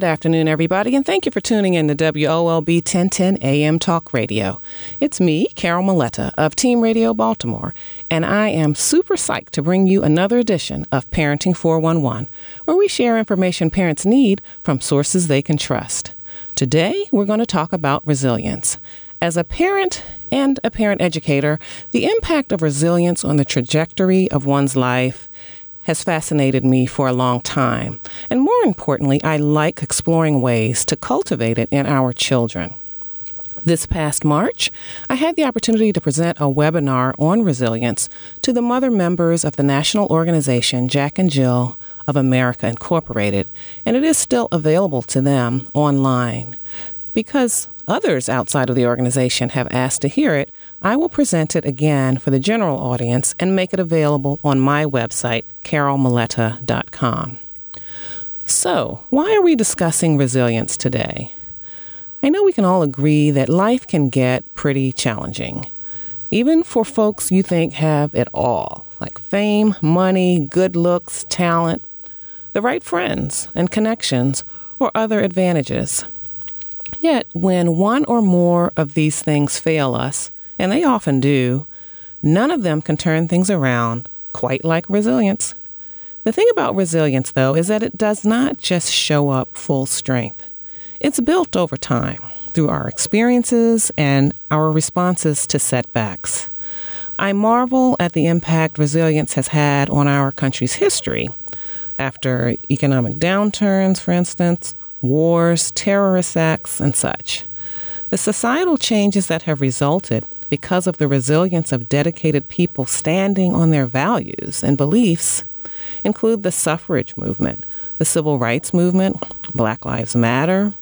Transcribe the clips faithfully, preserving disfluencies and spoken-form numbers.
Good afternoon, everybody, and thank you for tuning in to W O L B ten ten A M Talk Radio. It's me, Carol Maletta of Team Radio Baltimore, and I am super psyched to bring you another edition of Parenting four one one, where we share information parents need from sources they can trust. Today, we're going to talk about resilience. As a parent and a parent educator, the impact of resilience on the trajectory of one's life has fascinated me for a long time. And more importantly, I like exploring ways to cultivate it in our children. This past March, I had the opportunity to present a webinar on resilience to the mother members of the national organization Jack and Jill of America Incorporated, and it is still available to them online. Because others outside of the organization have asked to hear it, I will present it again for the general audience and make it available on my website, carol maletta dot com. So, why are we discussing resilience today? I know we can all agree that life can get pretty challenging, even for folks you think have it all, like fame, money, good looks, talent, the right friends and connections, or other advantages. Yet, when one or more of these things fail us, and they often do, none of them can turn things around quite like resilience. The thing about resilience, though, is that it does not just show up full strength. It's built over time through our experiences and our responses to setbacks. I marvel at the impact resilience has had on our country's history. After economic downturns, for instance, wars, terrorist acts, and such. The societal changes that have resulted because of the resilience of dedicated people standing on their values and beliefs include the suffrage movement, the civil rights movement, Black Lives Matter,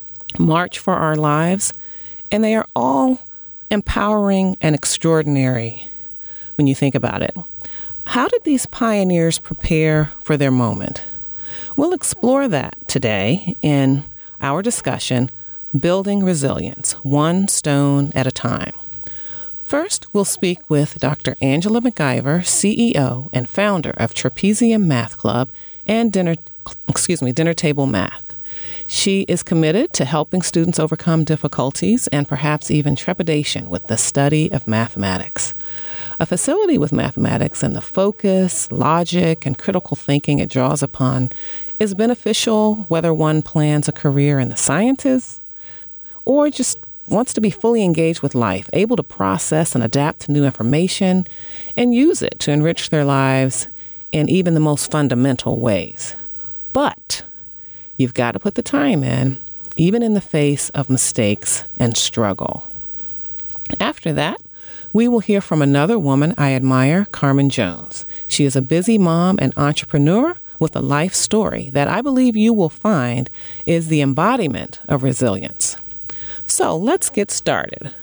March for Our Lives, and they are all empowering and extraordinary when you think about it. How did these pioneers prepare for their moment? We'll explore that today in our discussion, Building Resilience, One Stone at a Time. First, we'll speak with Doctor Angela McIver, C E O and founder of Trapezium Math Club and Dinner, excuse me, Dinner Table Math. She is committed to helping students overcome difficulties and perhaps even trepidation with the study of mathematics. A facility with mathematics and the focus, logic, and critical thinking it draws upon is beneficial whether one plans a career in the sciences or just wants to be fully engaged with life, able to process and adapt to new information and use it to enrich their lives in even the most fundamental ways. But you've got to put the time in, even in the face of mistakes and struggle. After that, we will hear from another woman I admire, Carmen Jones. She is a busy mom and entrepreneur with a life story that I believe you will find is the embodiment of resilience. So let's get started.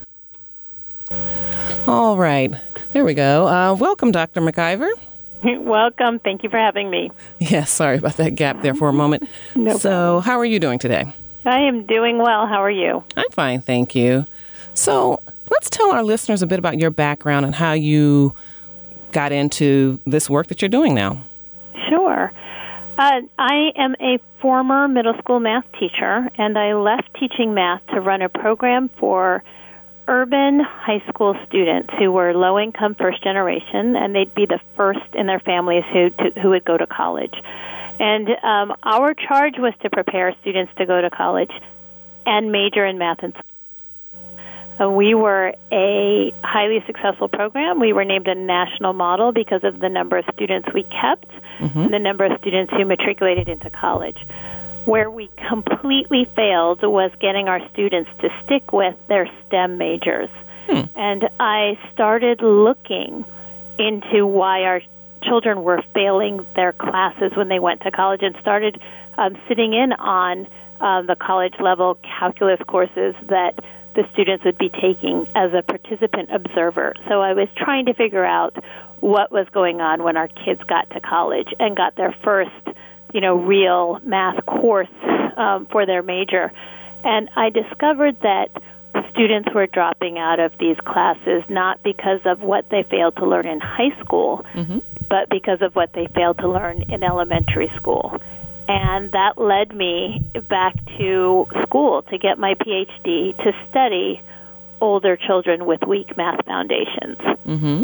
All right, there we go. Uh, welcome, Doctor McIver. Welcome. Thank you for having me. Yes, sorry about that gap there for a moment. No so problem. How are you doing today? I am doing well. How are you? I'm fine, thank you. So let's tell our listeners a bit about your background and how you got into this work that you're doing now. Sure. Uh, I am a former middle school math teacher, and I left teaching math to run a program for urban high school students who were low-income first generation, and they'd be the first in their families who to, who would go to college. And um, our charge was to prepare students to go to college and major in math and science. Uh, we were a highly successful program. We were named a national model because of the number of students we kept mm-hmm. and the number of students who matriculated into college. Where we completely failed was getting our students to stick with their STEM majors. Hmm. And I started looking into why our children were failing their classes when they went to college and started um, sitting in on um, the college-level calculus courses that the students would be taking as a participant observer. So I was trying to figure out what was going on when our kids got to college and got their first, you know, real math course um, for their major. And I discovered that students were dropping out of these classes not because of what they failed to learn in high school, mm-hmm. but because of what they failed to learn in elementary school. And that led me back to school to get my P H D to study older children with weak math foundations. Mm-hmm.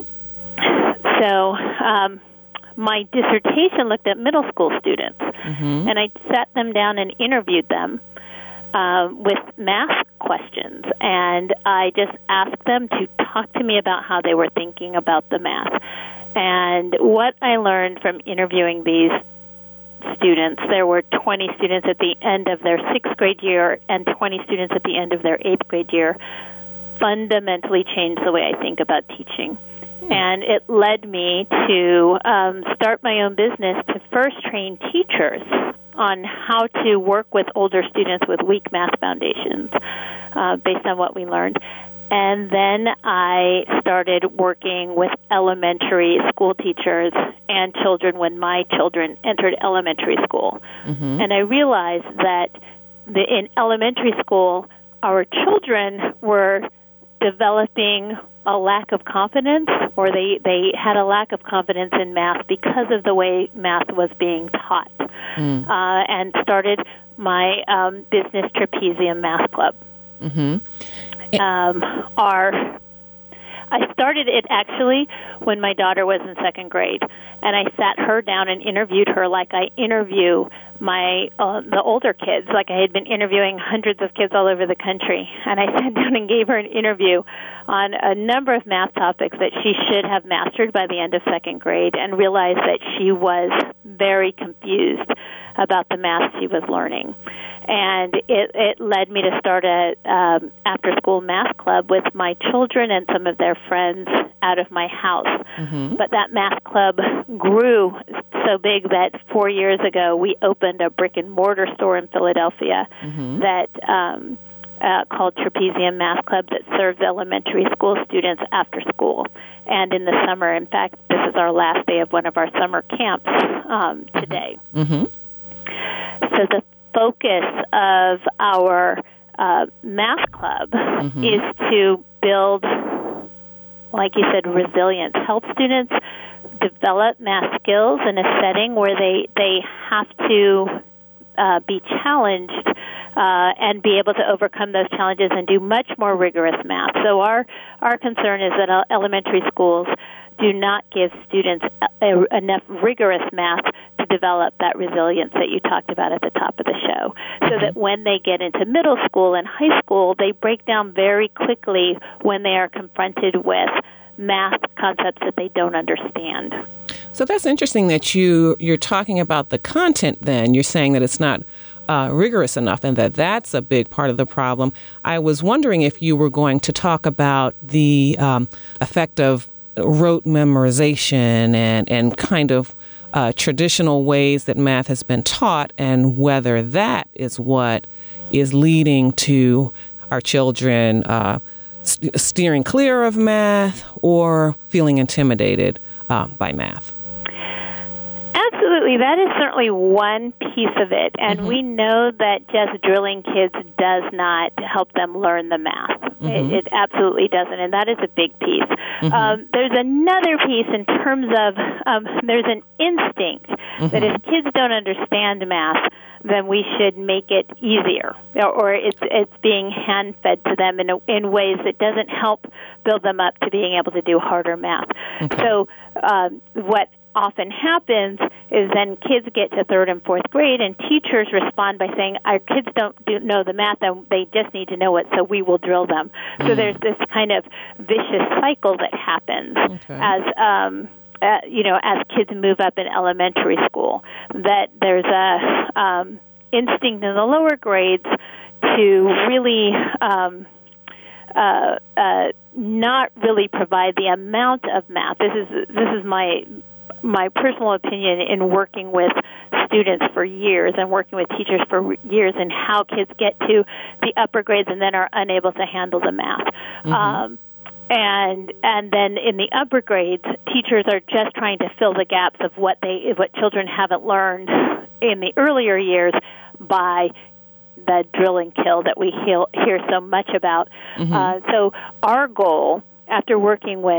So um, my dissertation looked at middle school students, mm-hmm. and I sat them down and interviewed them um, with math questions, and I just asked them to talk to me about how they were thinking about the math. And what I learned from interviewing these students, there were twenty students at the end of their sixth grade year and twenty students at the end of their eighth grade year, fundamentally changed the way I think about teaching. And it led me to um, start my own business to first train teachers on how to work with older students with weak math foundations uh, based on what we learned. And then I started working with elementary school teachers and children when my children entered elementary school. Mm-hmm. And I realized that the, in elementary school, our children were developing a lack of confidence, or they, they had a lack of confidence in math because of the way math was being taught, mm. uh, and started my um, business Trapezium Math Club. Mm-hmm. Um, our, I started it actually when my daughter was in second grade, and I sat her down and interviewed her like I interview my uh, the older kids, like I had been interviewing hundreds of kids all over the country. And I sat down and gave her an interview on a number of math topics that she should have mastered by the end of second grade, and realized that she was very confused about the math she was learning. And it, it led me to start a um, after-school math club with my children and some of their friends out of my house. Mm-hmm. But that math club grew so big that four years ago we opened a brick-and-mortar store in Philadelphia mm-hmm. that um, uh, called Trapezium Math Club that serves elementary school students after school. And in the summer, in fact, this is our last day of one of our summer camps um, today. Mm-hmm. So the focus of our uh, math club mm-hmm. is to build, like you said, resilience, help students develop math skills in a setting where they, they have to uh, be challenged uh, and be able to overcome those challenges and do much more rigorous math. So our, our concern is that elementary schools do not give students a, a, enough rigorous math to develop that resilience that you talked about at the top of the show, so mm-hmm. that when they get into middle school and high school, they break down very quickly when they are confronted with math concepts that they don't understand. So that's interesting that you, you're talking about the content then. You're saying that it's not uh, rigorous enough and that that's a big part of the problem. I was wondering if you were going to talk about the um, effect of rote memorization and, and kind of uh, traditional ways that math has been taught, and whether that is what is leading to our children uh, st- steering clear of math or feeling intimidated uh, by math. Absolutely. That is certainly one piece of it. And mm-hmm. we know that just drilling kids does not help them learn the math. Mm-hmm. It, it absolutely doesn't, and that is a big piece. Mm-hmm. Um, there's another piece in terms of um, there's an instinct mm-hmm. that if kids don't understand math, then we should make it easier, or, or it's it's being hand-fed to them in a, in ways that doesn't help build them up to being able to do harder math. Okay. So um, what often happens is then kids get to third and fourth grade, and teachers respond by saying, our kids don't do, know the math, and they just need to know it, so we will drill them. Mm. So there's this kind of vicious cycle that happens okay. as um, uh, you know, as kids move up in elementary school, that there's a um, instinct in the lower grades to really um, uh, uh, not really provide the amount of math. This is this is my my personal opinion in working with students for years and working with teachers for years, and how kids get to the upper grades and then are unable to handle the math. Mm-hmm. Um, and and then in the upper grades, teachers are just trying to fill the gaps of what they what children haven't learned in the earlier years by the drill and kill that we hear, hear so much about. Mm-hmm. Uh, so our goal, after working with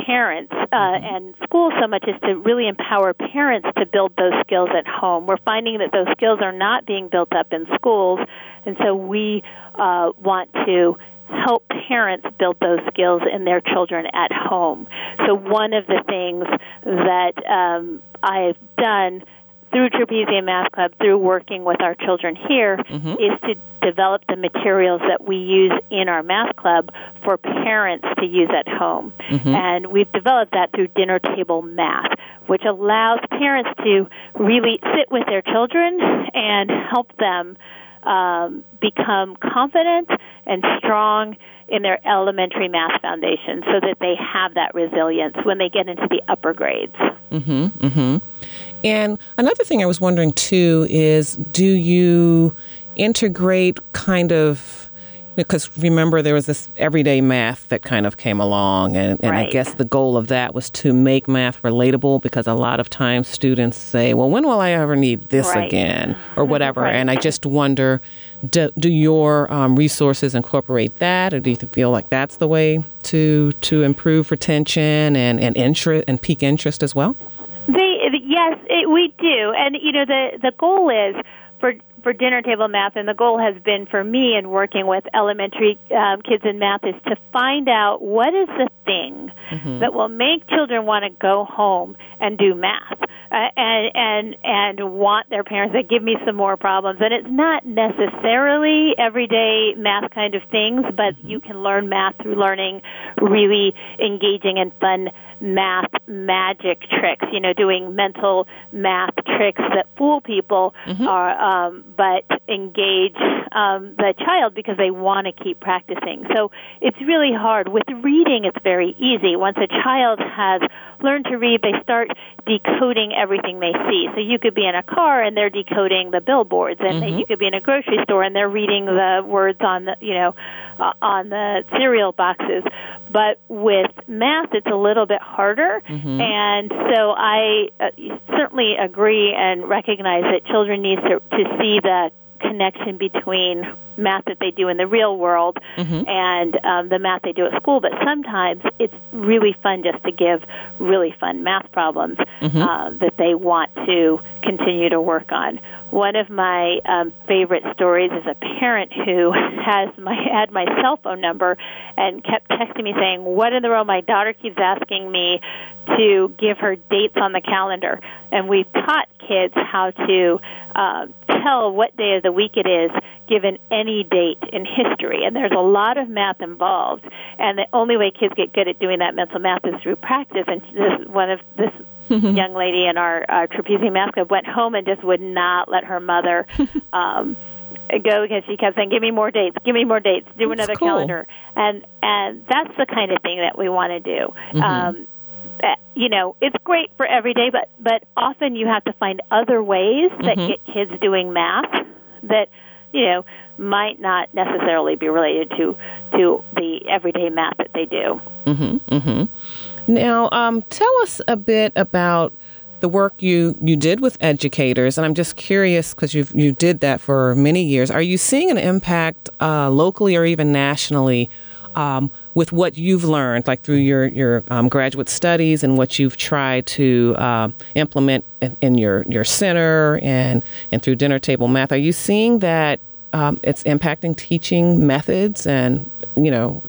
parents uh, and schools so much is to really empower parents to build those skills at home. We're finding that those skills are not being built up in schools, and so we uh, want to help parents build those skills in their children at home. So one of the things that um, I've done through Trapezium Math Club, through working with our children here, mm-hmm. is to develop the materials that we use in our math club for parents to use at home. Mm-hmm. And we've developed that through dinner table math, which allows parents to really sit with their children and help them um, become confident and strong in their elementary math foundation so that they have that resilience when they get into the upper grades. Mm-hmm, mm-hmm. And another thing I was wondering, too, is do you integrate kind of, because remember there was this everyday math that kind of came along, and, and right. I guess the goal of that was to make math relatable, because a lot of times students say, well, when will I ever need this right. again, or whatever, right. and I just wonder, do, do your um, resources incorporate that, or do you feel like that's the way to to improve retention and, and, interest, and pique interest as well? They, yes, it, we do, and you know the, the goal is for for dinner table math, and the goal has been for me in working with elementary um, kids in math, is to find out what is the thing mm-hmm. that will make children want to go home and do math uh, and and and want their parents to give me some more problems. And it's not necessarily everyday math kind of things, but mm-hmm. you can learn math through learning really engaging and fun math magic tricks, you know, doing mental math tricks that fool people mm-hmm. are, um, but engage um, the child because they want to keep practicing. So it's really hard. With reading, it's very easy. Once a child has learned to read, they start decoding everything they see. So you could be in a car and they're decoding the billboards, and mm-hmm. you could be in a grocery store and they're reading the words on the, you know, uh, on the cereal boxes. But with math, it's a little bit harder, mm-hmm. and so I uh, certainly agree and recognize that children need to, to see the connection between math that they do in the real world mm-hmm. and um, the math they do at school. But sometimes it's really fun just to give really fun math problems mm-hmm. uh, that they want to continue to work on. One of my um, favorite stories is a parent who has my had my cell phone number and kept texting me saying, what in the world, my daughter keeps asking me to give her dates on the calendar. And we've taught kids how to uh, tell what day of the week it is given any date in history. And there's a lot of math involved. And the only way kids get good at doing that mental math is through practice. And this one of this young lady in our, our Trapezium Math Club went home and just would not let her mother um, go, because she kept saying, give me more dates, give me more dates, do that's another cool. calendar. And and that's the kind of thing that we want to do. Mm-hmm. Um, you know, it's great for every day, but, but often you have to find other ways that mm-hmm. get kids doing math that, you know, might not necessarily be related to to the everyday math that they do. Mm-hmm, mm-hmm. Now, um, tell us a bit about the work you, you did with educators, and I'm just curious because you you did that for many years. Are you seeing an impact uh, locally or even nationally um, with what you've learned, like through your your um, graduate studies and what you've tried to uh, implement in, in your your center and and through dinner table math? Are you seeing that um, it's impacting teaching methods and you know?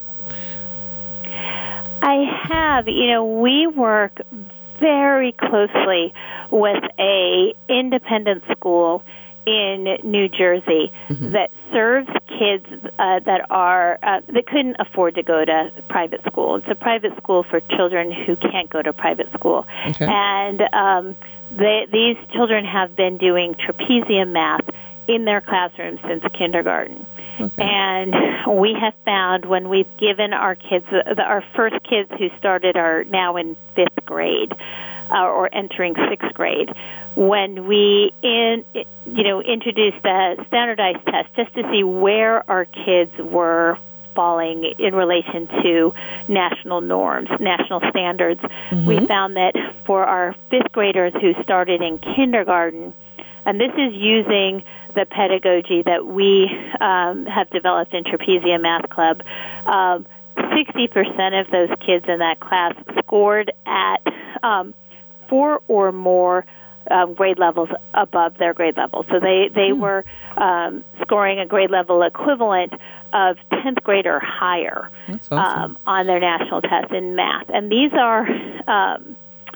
I have. You know, we work very closely with a independent school in New Jersey mm-hmm. that serves kids uh, that are uh, that couldn't afford to go to private school. It's a private school for children who can't go to private school, okay. and um, they, these children have been doing trapezium math in their classrooms since kindergarten. Okay. And we have found when we've given our kids, the, our first kids who started are now in fifth grade uh, or entering sixth grade, when we in you know introduced a standardized test just to see where our kids were falling in relation to national norms, national standards, mm-hmm. we found that for our fifth graders who started in kindergarten, and this is using the pedagogy that we um, have developed in Trapezium Math Club, um, sixty percent of those kids in that class scored at um, four or more um, grade levels above their grade level. So they, they mm. were um, scoring a grade level equivalent of tenth grade or higher That's awesome. um, on their national test in math. And these are um,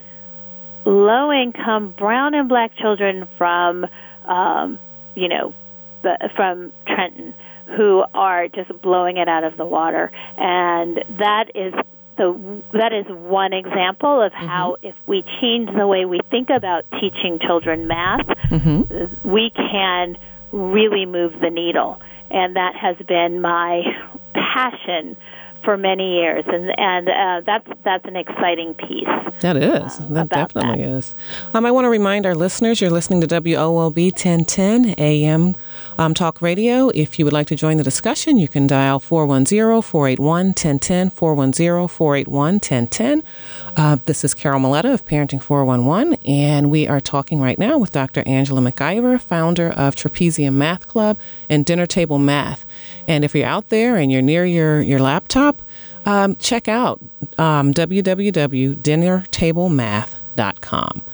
low-income brown and black children from, um, you know, the, from Trenton, who are just blowing it out of the water. And that is the that is one example of how mm-hmm. if we change the way we think about teaching children math, mm-hmm. we can really move the needle. And that has been my passion for many years, and and uh, that's that's an exciting piece. That is. Uh, that definitely that. is. Um, I want to remind our listeners you're listening to W O L B ten ten A M um, Talk Radio. If you would like to join the discussion, you can dial four one zero, four eight one, one zero one zero, four one zero, four eight one, one zero one zero. Uh, this is Carol Maletta of Parenting four one one, and we are talking right now with Doctor Angela McIver, founder of Trapezium Math Club and Dinner Table Math. And if you're out there and you're near your, your laptop, um, check out um, w w w dot dinner table math dot com.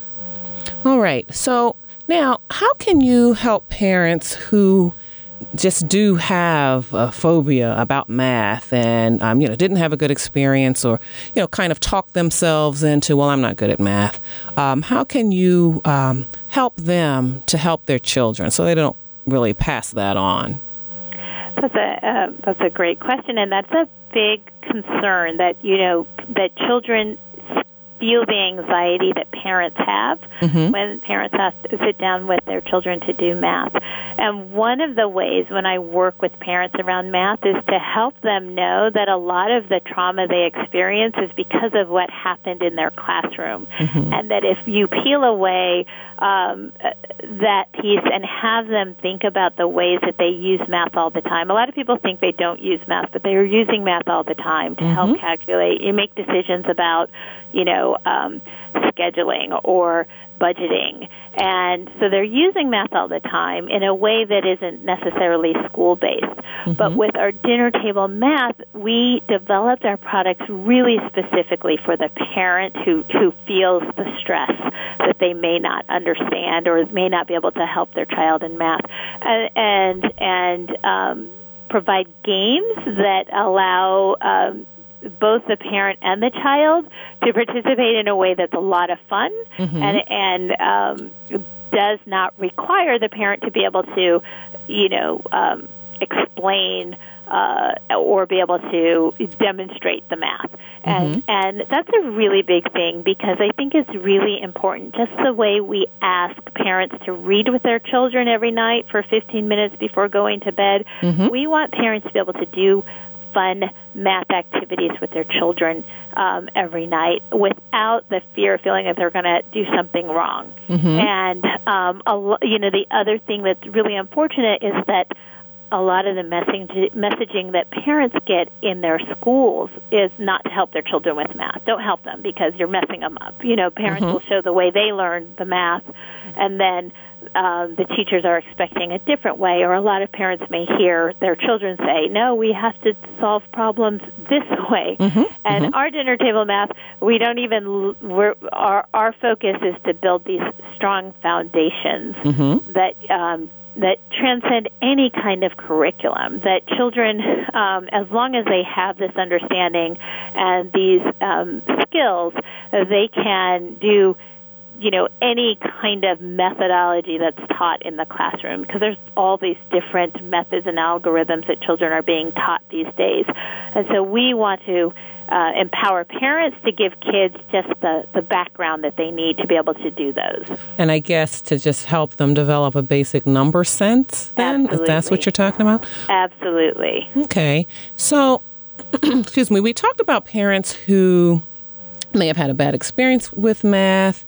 All right. So now, how can you help parents who just do have a phobia about math and, um, you know, didn't have a good experience or, you know, kind of talk themselves into, well, I'm not good at math. Um, how can you um, help them to help their children so they don't really pass that on? That's a uh, that's a great question, and that's a big concern that, you know, that children feel the anxiety that parents have mm-hmm. when parents have to sit down with their children to do math. And one of the ways when I work with parents around math is to help them know that a lot of the trauma they experience is because of what happened in their classroom. Mm-hmm. And that if you peel away um, that piece and have them think about the ways that they use math all the time. A lot of people think they don't use math, but they are using math all the time to mm-hmm. help calculate. You make decisions about, you know, um, scheduling or budgeting. And so they're using math all the time in a way that isn't necessarily school-based. Mm-hmm. But with our dinner table math, we developed our products really specifically for the parent who, who feels the stress that they may not understand or may not be able to help their child in math. And, and, and um, provide games that allow um, both the parent and the child to participate in a way that's a lot of fun mm-hmm. and and um, does not require the parent to be able to, you know, um, explain uh, or be able to demonstrate the math. And mm-hmm. and that's a really big thing because I think it's really important. Just the way we ask parents to read with their children every night for fifteen minutes before going to bed, mm-hmm. we want parents to be able to do fun math activities with their children um, every night without the fear of feeling that they're going to do something wrong. Mm-hmm. And, um, a, you know, the other thing that's really unfortunate is that a lot of the messaging, messaging that parents get in their schools is not to help their children with math. Don't help them because you're messing them up. You know, parents mm-hmm. will show the way they learn the math, and then Um, the teachers are expecting a different way, or a lot of parents may hear their children say, no, we have to solve problems this way. Mm-hmm. And mm-hmm. our dinner table math, we don't even, we're, our, our focus is to build these strong foundations mm-hmm. that um, that transcend any kind of curriculum, that children, um, as long as they have this understanding and these um, skills, they can do you know, any kind of methodology that's taught in the classroom, because there's all these different methods and algorithms that children are being taught these days. And so we want to uh, empower parents to give kids just the, the background that they need to be able to do those. And I guess to just help them develop a basic number sense, then? Absolutely. If that's what you're talking about? Absolutely. Okay. So, excuse me, we talked about parents who may have had a bad experience with math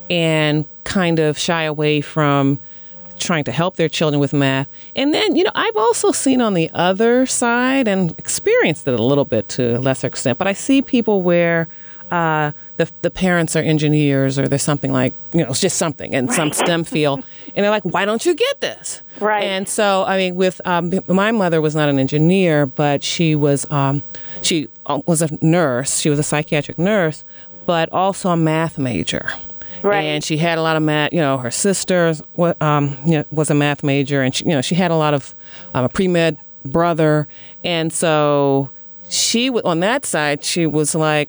and kind of shy away from trying to help their children with math. And then, you know, I've also seen on the other side and experienced it a little bit to a lesser extent, but I see people where uh, the the parents are engineers, or there's something like, you know, it's just something in right. some STEM field, and they're like, why don't you get this? Right. And so, I mean, with um, my mother was not an engineer, but she was um, she was a nurse. She was a psychiatric nurse, but also a math major. Right. And she had a lot of math. You know, her sister um, you know, was a math major, and she, you know, she had a lot of um, a pre-med brother, and so she on that side, she was like,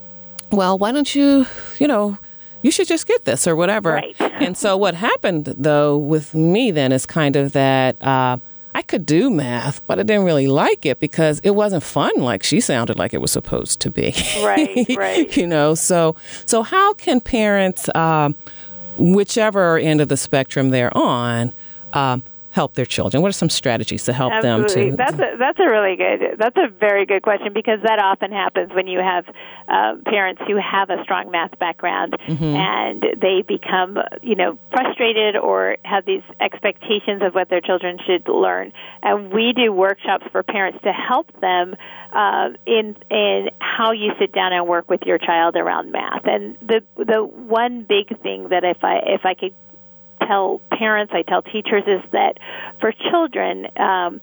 well, why don't you, you know, you should just get this or whatever. Right. And so what happened, though, with me then is kind of that uh, I could do math, but I didn't really like it because it wasn't fun like she sounded like it was supposed to be. Right, right. You know, so so how can parents, uh, whichever end of the spectrum they're on, um, help their children? What are some strategies to help Absolutely. them to? That's a, that's a really good, that's a very good question, because that often happens when you have uh, parents who have a strong math background mm-hmm. and they become, you know, frustrated or have these expectations of what their children should learn. And we do workshops for parents to help them uh, in in how you sit down and work with your child around math. And the the one big thing that if I if I could tell parents, I tell teachers, is that for children, um,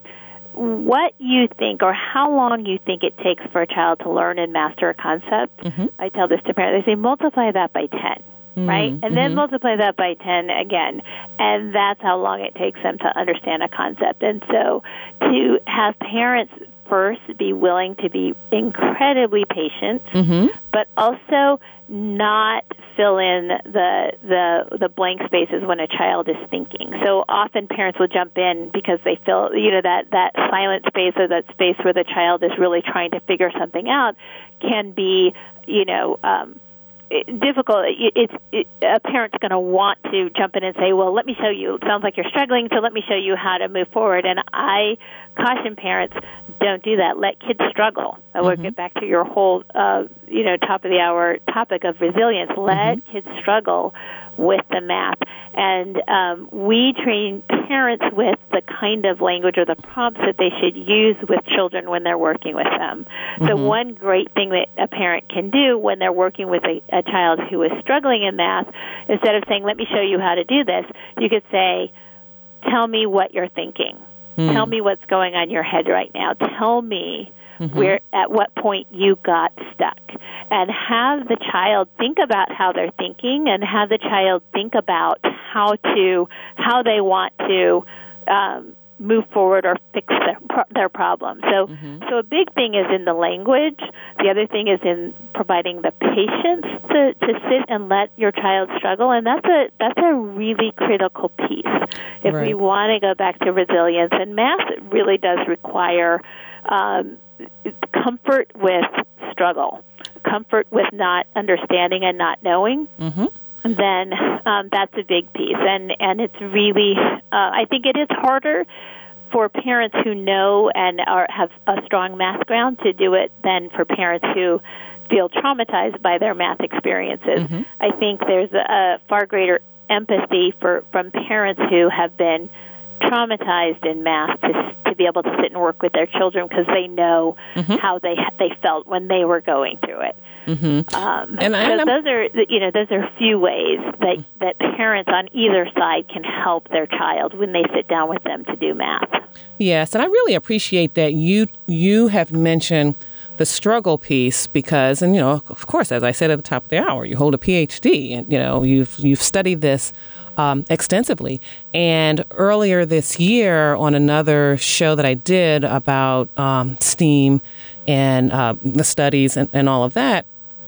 what you think or how long you think it takes for a child to learn and master a concept, mm-hmm. I tell this to parents, they say multiply that by ten, mm-hmm. right? And mm-hmm. then multiply that by ten again, and that's how long it takes them to understand a concept. And so to have parents first be willing to be incredibly patient, mm-hmm. but also not fill in the the the blank spaces when a child is thinking. So often parents will jump in because they feel, you know, that that silent space or that space where the child is really trying to figure something out can be, you know, um, difficult. It's it, a parent's going to want to jump in and say, well, let me show you. It sounds like you're struggling, so let me show you how to move forward. And I caution parents, don't do that. Let kids struggle. Mm-hmm. We'll get back to your whole, uh, you know, top of the hour topic of resilience. Let mm-hmm. kids struggle with the math. And um, we train parents with the kind of language or the prompts that they should use with children when they're working with them. Mm-hmm. So one great thing that a parent can do when they're working with a, a child who is struggling in math, instead of saying, let me show you how to do this, you could say, tell me what you're thinking. Mm-hmm. Tell me what's going on in your head right now. Tell me mm-hmm. where at what point you got stuck. And have the child think about how they're thinking, and have the child think about how to how they want to um, move forward or fix their their problem. So, mm-hmm. so a big thing is in the language. The other thing is in providing the patience to, to sit and let your child struggle, and that's a that's a really critical piece. If right. we want to go back to resilience, and math really does require um, comfort with struggle. Comfort with not understanding and not knowing, mm-hmm. then um, that's a big piece. And, and it's really, uh, I think it is harder for parents who know and are, have a strong math ground to do it than for parents who feel traumatized by their math experiences. Mm-hmm. I think there's a, a far greater empathy for from parents who have been traumatized in math to to be able to sit and work with their children because they know mm-hmm. how they they felt when they were going through it. Mm-hmm. Um, and so and those are you know those are a few ways that that parents on either side can help their child when they sit down with them to do math. Yes, and I really appreciate that you you have mentioned the struggle piece because, and you know, of course, as I said at the top of the hour, you hold a P H D, and you know you've you've studied this Um, extensively. And earlier this year on another show that I did about um, STEAM and uh, the studies and, and all of that,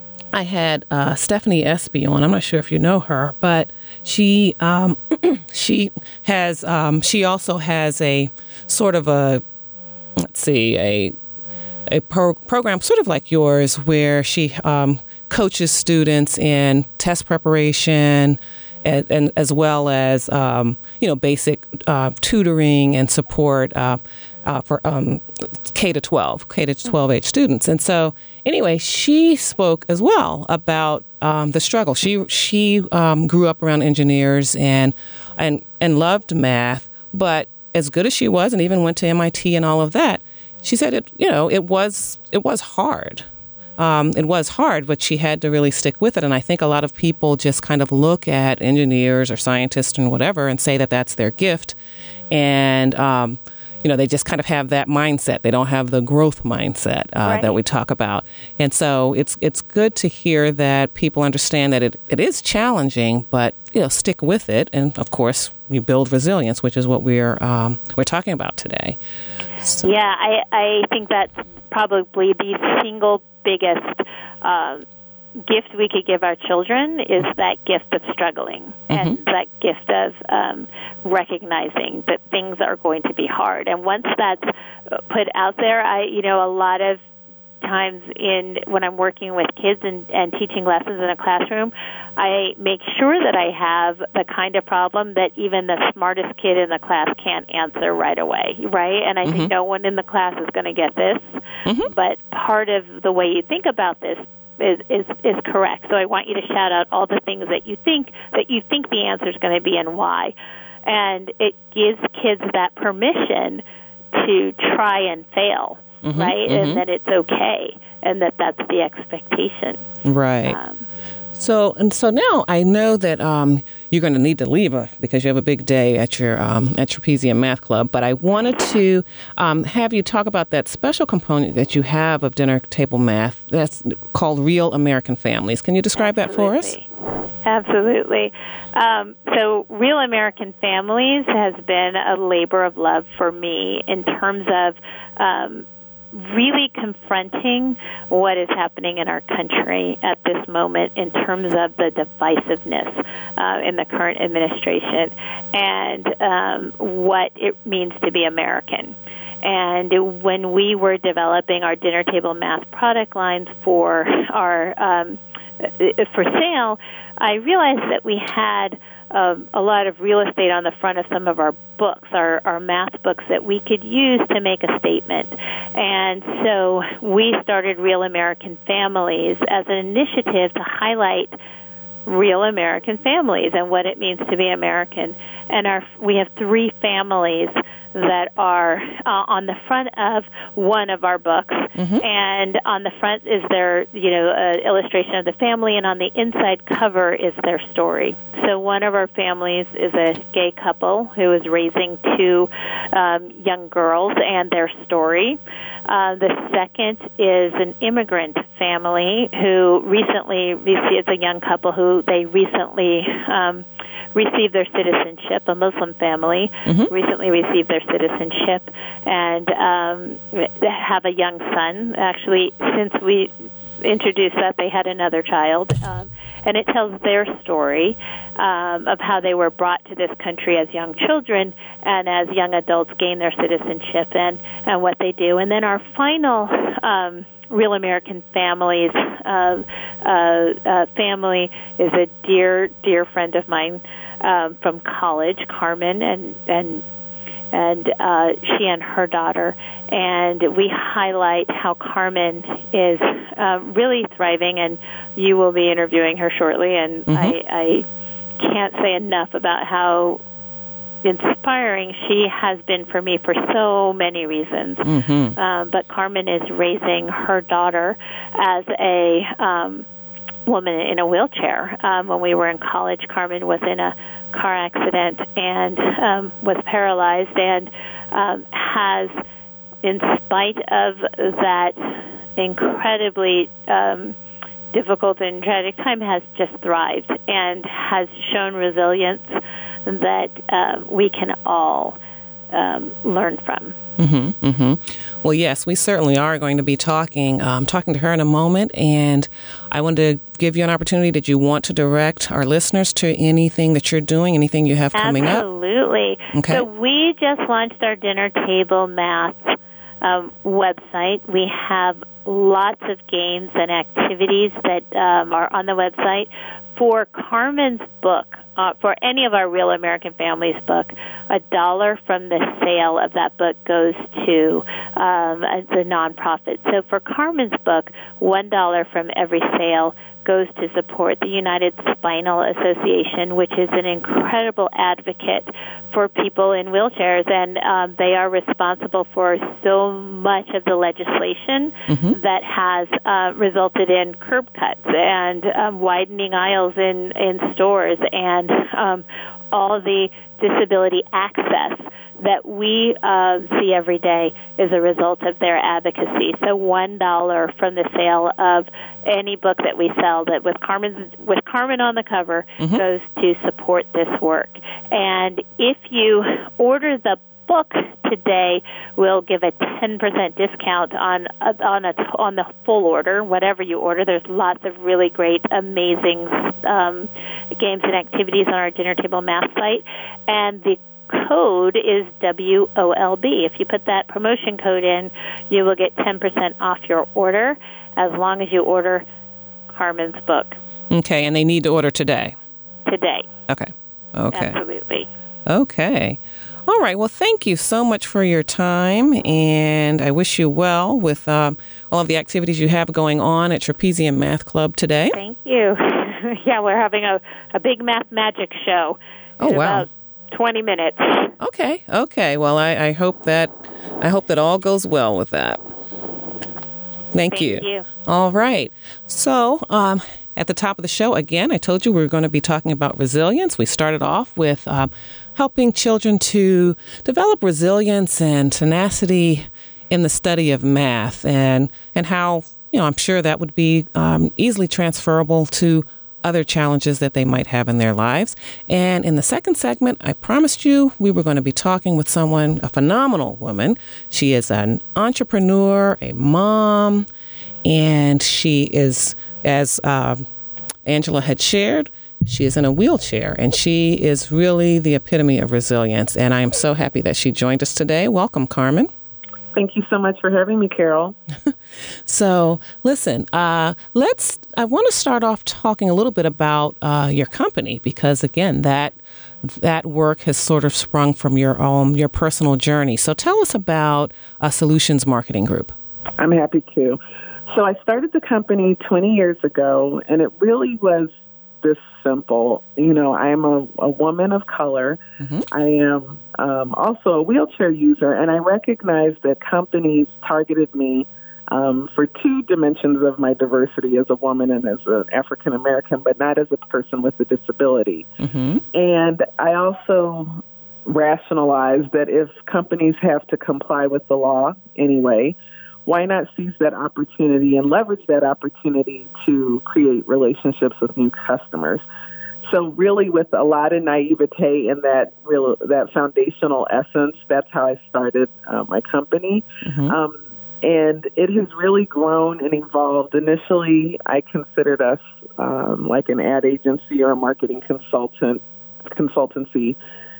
I had uh, Stephanie Espy on. I'm not sure if you know her, but she um, she has um, she also has a sort of a let's see a a pro- program sort of like yours where she um, coaches students in test preparation. And, and as well as, um, you know, basic uh, tutoring and support uh, uh, for um, K to twelve, K to twelve age students. And so, anyway, she spoke as well about um, the struggle. She she um, grew up around engineers and and and loved math, but as good as she was, and even went to M I T and all of that, she said it. You know, it was it was hard. um, it was hard, but she had to really stick with it. And I think a lot of people just kind of look at engineers or scientists and whatever and say that that's their gift. And, um, you know, they just kind of have that mindset. They don't have the growth mindset uh, right. that we talk about. And so it's it's good to hear that people understand that it, it is challenging, but, you know, stick with it. And, of course, you build resilience, which is what we're um, we're talking about today. So. Yeah, I, I think that's probably the single biggest um, gift we could give our children is that gift of struggling mm-hmm. and that gift of um, recognizing that things are going to be hard. And once that's put out there, I, you know, a lot of times in when I'm working with kids and, and teaching lessons in a classroom, I make sure that I have the kind of problem that even the smartest kid in the class can't answer right away, right? And I mm-hmm. think no one in the class is going to get this, mm-hmm. but part of the way you think about this Is, is is correct. So I want you to shout out all the things that you think that you think the answer is going to be and why. And it gives kids that permission to try and fail, mm-hmm, right? Mm-hmm. And that it's okay, and that that's the expectation. Right. Um, So and so now I know that um, you're going to need to leave uh, because you have a big day at your um, at Trapezium Math Club. But I wanted to um, have you talk about that special component that you have of dinner table math that's called Real American Families. Can you describe Absolutely. that for us? Absolutely. Um, so Real American Families has been a labor of love for me in terms of um, really confronting what is happening in our country at this moment in terms of the divisiveness uh, in the current administration and um, what it means to be American. And when we were developing our dinner table math product lines for our um, for sale, I realized that we had Um, a lot of real estate on the front of some of our books, our, our math books that we could use to make a statement. And so we started Real American Families as an initiative to highlight real American families and what it means to be American. And our we have three families that are uh, on the front of one of our books, mm-hmm. and on the front is their, you know, uh, illustration of the family, and on the inside cover is their story. So one of our families is a gay couple who is raising two um, young girls and their story. Uh, the second is an immigrant family who recently received, a young couple who they recently um, received their citizenship, a Muslim family, mm-hmm. recently received their citizenship, and um, have a young son. Actually, since we introduced that, they had another child. Um, and it tells their story um, of how they were brought to this country as young children and as young adults gain their citizenship and, and what they do. And then our final um, Real American Families uh, uh, uh, family is a dear, dear friend of mine um, from college, Carmen, and and and uh, she and her daughter. And we highlight how Carmen is uh, really thriving, and you will be interviewing her shortly. And mm-hmm. I, I can't say enough about how inspiring she has been for me for so many reasons. Mm-hmm. Um, but Carmen is raising her daughter as a um, woman in a wheelchair. Um, when we were in college, Carmen was in a car accident and um, was paralyzed and um, has, in spite of that incredibly um, difficult and tragic time, has just thrived and has shown resilience that uh, we can all um, learn from. Mm-hmm, mm-hmm. Well, yes, we certainly are going to be talking um, talking to her in a moment, and I wanted to give you an opportunity. Did you want to direct our listeners to anything that you're doing, anything you have coming Absolutely. up? Absolutely. Okay. So we just launched our Dinner Table Math um, website. We have lots of games and activities that um, are on the website. For Carmen's book, uh, for any of our Real American Families book, a dollar from the sale of that book goes to um, the nonprofit. So for Carmen's book, one dollar from every sale goes to support the United Spinal Association, which is an incredible advocate for people in wheelchairs, and um, they are responsible for so much of the legislation mm-hmm. that has uh, resulted in curb cuts and um, widening aisles in, in stores and um, all the disability access that we uh, see every day is a result of their advocacy. So one dollar from the sale of any book that we sell that with Carmen with Carmen on the cover mm-hmm. goes to support this work. And if you order the book today, we'll give a ten percent discount on on a, on the full order, whatever you order. There's lots of really great, amazing um, games and activities on our dinner table math site, and the code is W O L B. If you put that promotion code in, you will get ten percent off your order as long as you order Carmen's book. Okay, and they need to order today? Today. Okay. Okay. Absolutely. Okay. All right. Well, thank you so much for your time, and I wish you well with um, all of the activities you have going on at Trapezium Math Club today. Thank you. Yeah, we're having a, a big math magic show. Oh, in wow. About twenty minutes. Okay. Okay. Well, I, I hope that I hope that all goes well with that. Thank, Thank you. you. All right. So, um, at the top of the show, again, I told you we were going to be talking about resilience. We started off with um, helping children to develop resilience and tenacity in the study of math, and and how, you know, I'm sure that would be um, easily transferable to other challenges that they might have in their lives. And in the second segment, I promised you we were going to be talking with someone, a phenomenal woman. She is an entrepreneur, a mom, and she is, as uh, Angela had shared, she is in a wheelchair, and she is really the epitome of resilience. And I am so happy that she joined us today. Welcome, Carmen. Thank you so much for having me, Carol. So, listen, uh, let's, I want to start off talking a little bit about uh, your company, because, again, that that work has sort of sprung from your um, your personal journey. So tell us about uh, Solutions Marketing Group. I'm happy to. So I started the company twenty years ago, and it really was this simple. You know, I am a, a woman of color. Mm-hmm. I am um, also a wheelchair user, and I recognized that companies targeted me um, for two dimensions of my diversity as a woman and as an African American, but not as a person with a disability. Mm-hmm. And I also rationalized that if companies have to comply with the law anyway, why not seize that opportunity and leverage that opportunity to create relationships with new customers? So really, with a lot of naivete and that real that foundational essence, that's how I started uh, my company. Mm-hmm. Um, and it has really grown and evolved. Initially, I considered us um, like an ad agency or a marketing consultant consultancy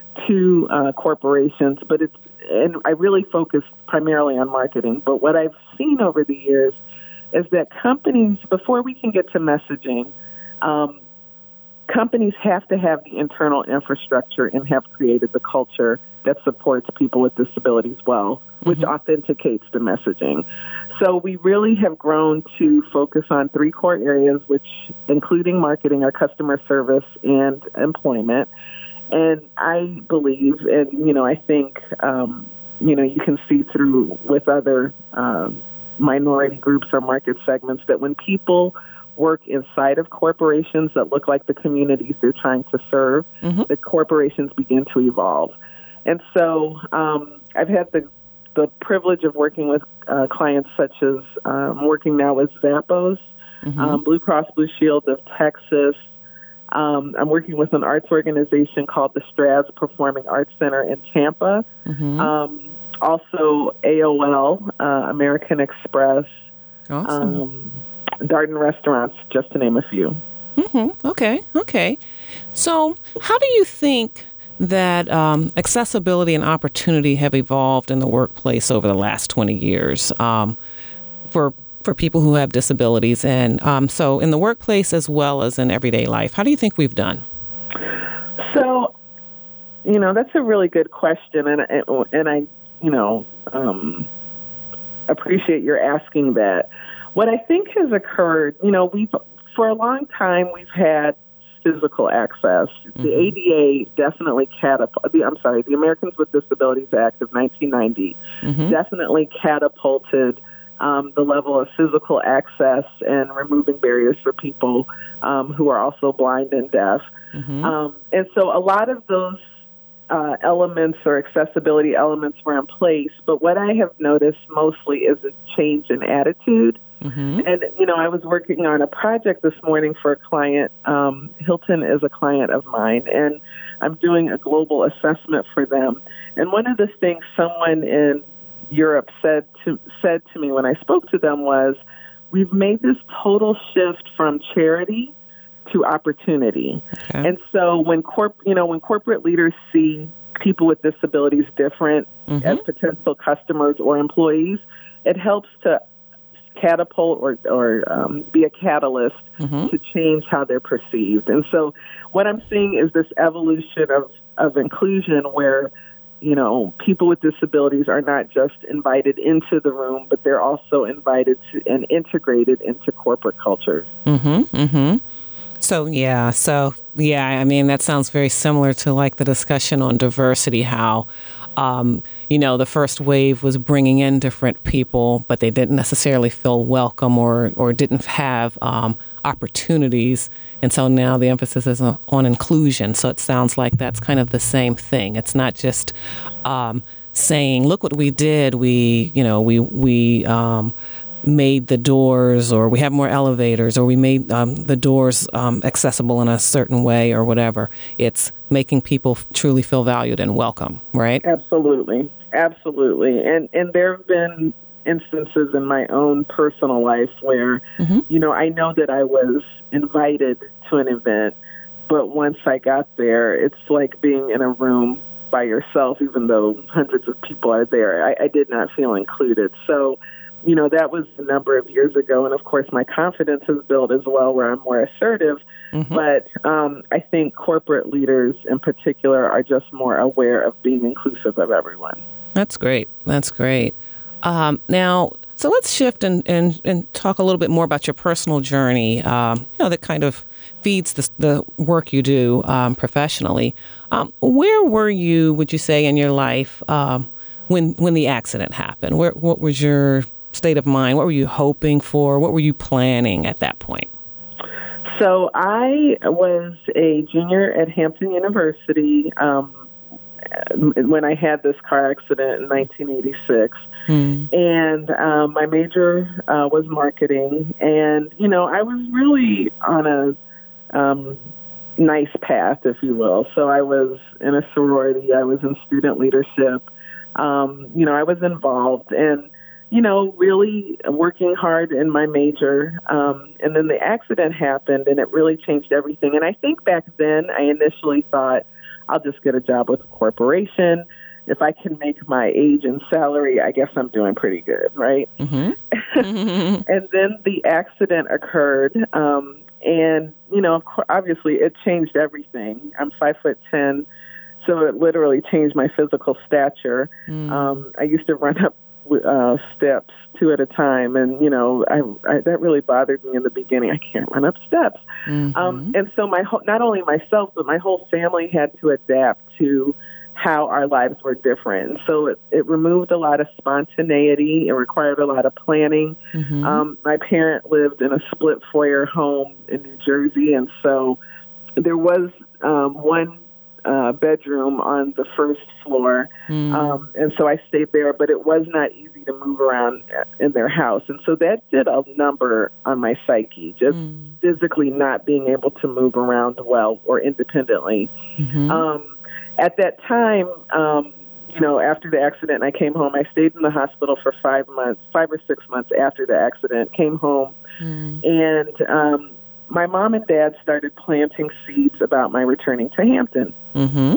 to uh, corporations, but it's and I really focus primarily on marketing. But what I've seen over the years is that companies, before we can get to messaging, um, companies have to have the internal infrastructure and have created the culture that supports people with disabilities well, which mm-hmm. authenticates the messaging. So we really have grown to focus on three core areas, which including marketing, our customer service, and employment. And I believe, and, you know, I think, um, you know, you can see through with other um, minority groups or market segments that when people work inside of corporations that look like the communities they're trying to serve, mm-hmm. the corporations begin to evolve. And so um, I've had the the privilege of working with uh, clients such as um, working now with Zappos, mm-hmm. um, Blue Cross Blue Shield of Texas. Um, I'm working with an arts organization called the Straz Performing Arts Center in Tampa. Mm-hmm. Um, also, A O L, uh, American Express, awesome. um, Darden Restaurants, just to name a few. Mm-hmm. Okay, okay. So how do you think that um, accessibility and opportunity have evolved in the workplace over the last twenty years um, for for people who have disabilities, and um, so in the workplace as well as in everyday life? How do you think we've done? So, you know, that's a really good question, and and I, you know, um, appreciate your asking that. What I think has occurred, you know, we've for a long time, we've had physical access. Mm-hmm. The A D A definitely catapulted, I'm sorry, the Americans with Disabilities Act of nineteen ninety mm-hmm. definitely catapulted um, the level of physical access and removing barriers for people um, who are also blind and deaf. Mm-hmm. Um, and so a lot of those uh, elements or accessibility elements were in place, but what I have noticed mostly is a change in attitude. Mm-hmm. And, you know, I was working on a project this morning for a client. Um, Hilton is a client of mine, and I'm doing a global assessment for them. And one of the things someone in Europe said to said to me when I spoke to them was, we've made this total shift from charity to opportunity. Okay. And so when corp, you know, when corporate leaders see people with disabilities different mm-hmm. as potential customers or employees, it helps to catapult or, or um, be a catalyst mm-hmm. to change how they're perceived. And so what I'm seeing is this evolution of, of inclusion where, you know, people with disabilities are not just invited into the room, but they're also invited to and integrated into corporate cultures. Mm-hmm, mm-hmm. So, yeah, so, yeah, I mean, that sounds very similar to like the discussion on diversity, how Um, you know, the first wave was bringing in different people, but they didn't necessarily feel welcome or, or didn't have um, opportunities. And so now the emphasis is on, on inclusion. So it sounds like that's kind of the same thing. It's not just um, saying, look what we did. We, you know, we, we, um, made the doors, or we have more elevators, or we made um, the doors um, accessible in a certain way or whatever. It's making people truly feel valued and welcome, right? Absolutely. Absolutely. And and there have been instances in my own personal life where, mm-hmm. you know, I know that I was invited to an event, but once I got there, it's like being in a room by yourself, even though hundreds of people are there. I, I did not feel included. So, you know, that was a number of years ago. And, of course, my confidence has built as well where I'm more assertive. Mm-hmm. But um, I think corporate leaders in particular are just more aware of being inclusive of everyone. That's great. That's great. Um, now, so let's shift and, and, and talk a little bit more about your personal journey, um, you know, that kind of feeds the, the work you do um, professionally. Um, where were you, would you say, in your life um, when when the accident happened? Where, what was your state of mind? What were you hoping for? What were you planning at that point? So I was a junior at Hampton University um, when I had this car accident in nineteen eighty-six. Hmm. And um, my major uh, was marketing. And, you know, I was really on a um, nice path, if you will. So I was in a sorority. I was in student leadership. Um, you know, I was involved and, you know, really working hard in my major. Um, and then the accident happened and it really changed everything. And I think back then I initially thought, I'll just get a job with a corporation. If I can make my age and salary, I guess I'm doing pretty good, right? Mm-hmm. Mm-hmm. And then the accident occurred. Um, and, you know, obviously it changed everything. I'm five foot ten, so it literally changed my physical stature. Mm. Um, I used to run up uh, steps two at a time, and, you know, I, I, that really bothered me in the beginning. I can't run up steps. Mm-hmm. Um, and so my whole, not only myself, but my whole family had to adapt to how our lives were different. So it, it removed a lot of spontaneity. It required a lot of planning. Mm-hmm. Um, my parent lived in a split foyer home in New Jersey, and so there was um, one uh, bedroom on the first floor, mm. um, and so I stayed there, but it was not easy to move around in their house. And so that did a number on my psyche, just mm. physically not being able to move around well or independently. Mm-hmm. Um, At that time, um, you know, after the accident, I came home. I stayed in the hospital for five months, five or six months after the accident, came home, mm. and um, my mom and dad started planting seeds about my returning to Hampton. Mm-hmm.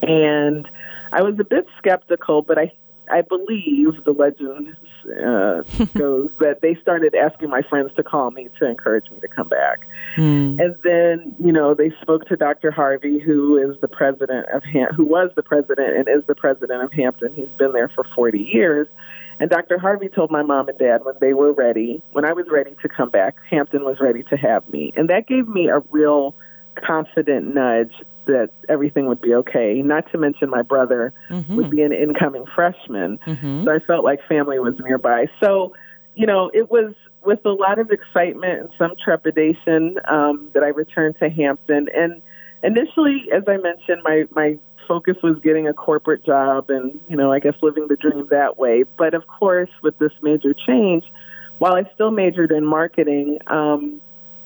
And I was a bit skeptical, but I I believe the legend uh, goes that they started asking my friends to call me to encourage me to come back. Mm. And then, you know, they spoke to Doctor Harvey, who is the president of Ham- who was the president and is the president of Hampton. He's been there for forty years. And Doctor Harvey told my mom and dad when they were ready, when I was ready to come back, Hampton was ready to have me. And that gave me a real confident nudge that everything would be okay, not to mention my brother mm-hmm. would be an incoming freshman. Mm-hmm. So I felt like family was nearby. So, you know, it was with a lot of excitement and some trepidation um, that I returned to Hampton. And initially, as I mentioned, my, my focus was getting a corporate job and, you know, I guess living the dream that way. But of course, with this major change, while I still majored in marketing, um,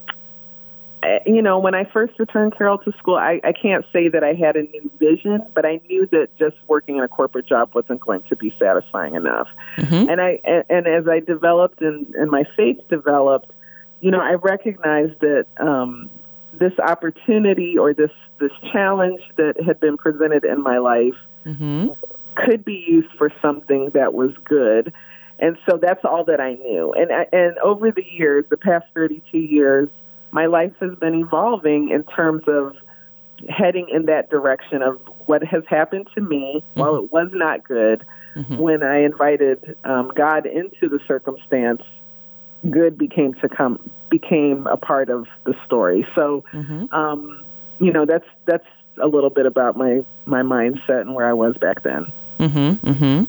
you know, when I first returned Carol to school, I, I can't say that I had a new vision, but I knew that just working in a corporate job wasn't going to be satisfying enough. Mm-hmm. And I and, and as I developed and, and my faith developed, you know, I recognized that um, this opportunity or this, this challenge that had been presented in my life mm-hmm. could be used for something that was good. And so that's all that I knew. And and over the years, the past thirty-two years, my life has been evolving in terms of heading in that direction of what has happened to me. Mm-hmm. While it was not good, mm-hmm. when I invited um, God into the circumstance, good became to come became a part of the story. So, mm-hmm. um, you know, that's that's a little bit about my my mindset and where I was back then. Mm-hmm. Mm-hmm.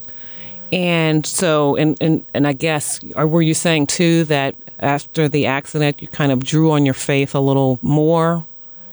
And so, and, and and I guess, or were you saying too that after the accident, you kind of drew on your faith a little more?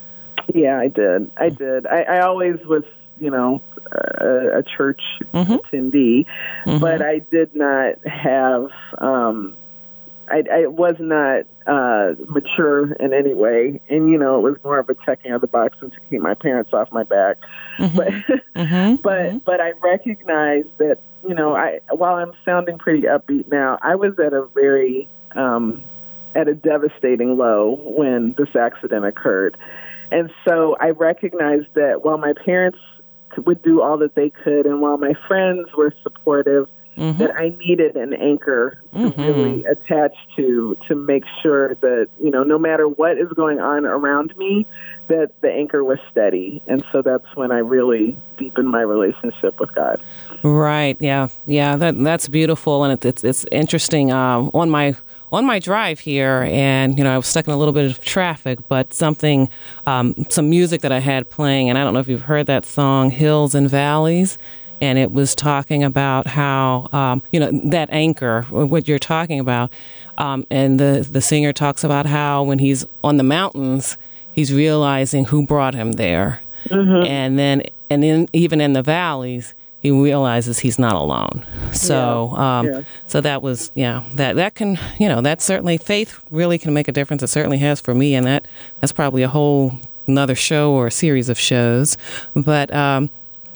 Yeah, I did. I did. I, I always was, you know, a, a church mm-hmm. attendee, mm-hmm. but I did not have. Um, I, I was not uh, mature in any way, and you know, it was more of a checking of the box and to keep my parents off my back. Mm-hmm. But mm-hmm. but mm-hmm. but I recognized that. You know, I while I'm sounding pretty upbeat now, I was at a very, um, at a devastating low when this accident occurred. And so I recognized that while my parents would do all that they could and while my friends were supportive, mm-hmm. that I needed an anchor to mm-hmm. really attach to, to make sure that, you know, no matter what is going on around me, that the anchor was steady. And so that's when I really deepened my relationship with God. Right. Yeah. Yeah. That that's beautiful. And it, it's it's interesting. Um, on my on my drive here, and, you know, I was stuck in a little bit of traffic, but something, um, some music that I had playing, and I don't know if you've heard that song, Hills and Valleys. And it was talking about how, um, you know, that anchor, what you're talking about. Um, and the, the singer talks about how when he's on the mountains, he's realizing who brought him there. Mm-hmm. And then, and then even in the valleys, he realizes he's not alone. So, yeah. Um, yeah. so that was, yeah, that, that can, you know, that certainly, faith really can make a difference. It certainly has for me. And that, that's probably a whole another show or a series of shows. But, um,